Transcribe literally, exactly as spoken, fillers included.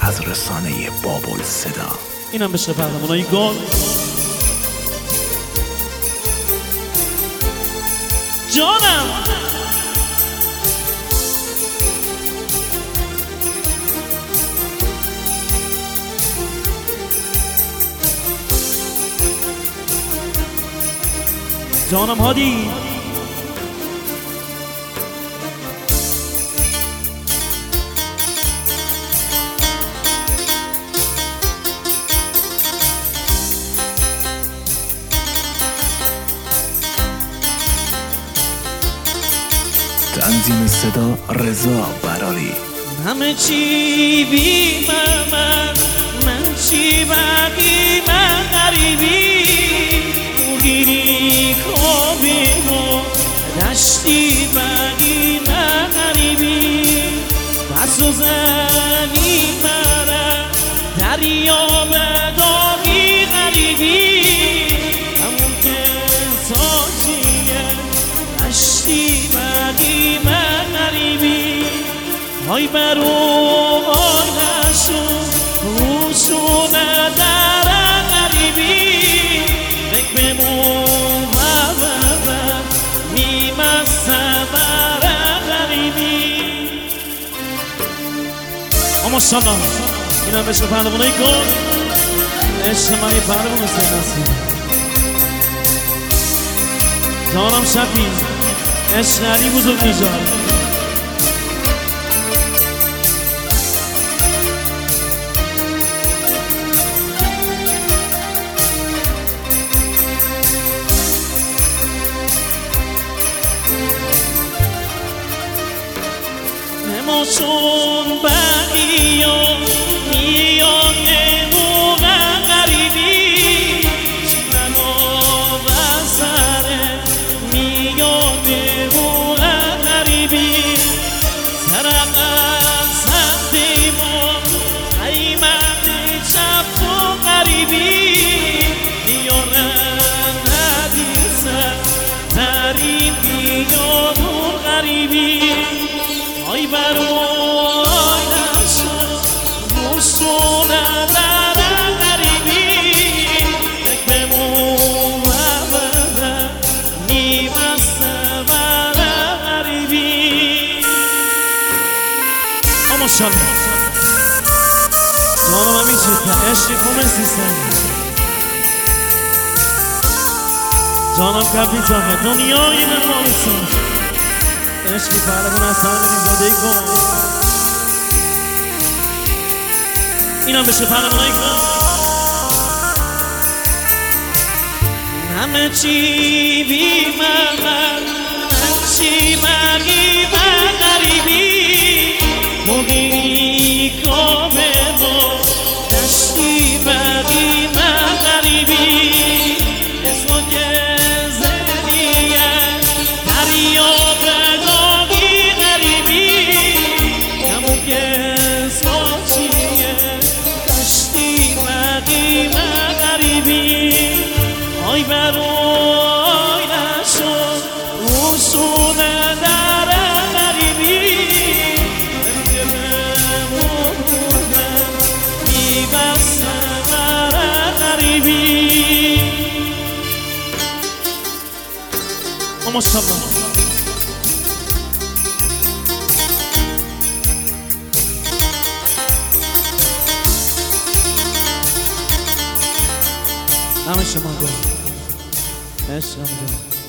از رسانه بابل صدا. اینم بشه پهلوانای گل. جانم جانم هادی تنظیم صدا رضا براری. همه چی بی من، من چی بقی من غریبی موگیری کابی ما دشتی بقی من غریبی بس و زنی مرم دریا مداغی غریبی همون که سازیه دشتی بقی من غریبی های برو های نشو روشو ندارن غریبی بک بمون و ببر میمسته برن غریبی. اما شالله اینم عشق پهلوانای گل. عشق منی پهلوان سناسی جانم شفی عشق علی بزرگ نژاد. چون بقیا میان نموغ غریبی منو بسره میان نموغ غریبی سرق سختی ما قیمت چپ و غریبی میارن ندیسه ترین میان و غریبی ای برای نشد موسو ندارن غریبی یک بمون و بده میبسته برن غریبی. اما شالله جانم همی چیزه عشقی کومه سیستم جانم کفی چافه دنیای نمایستان عشقی پهلوان از همه زاده گل. اینم بشه پهلوانای گل. همه چی بی من، من چی بقی من غریبی موگیری کامه ما دشتی بقی من غریبی اسمان که زدیه دریا بداغی غریبی همون که ساچیه دشتی بقی من غریبی آی برای نشد روشو ندارن غریبی بمون بودن میبسته برن غریبی. اما شالله همه شما گل عشق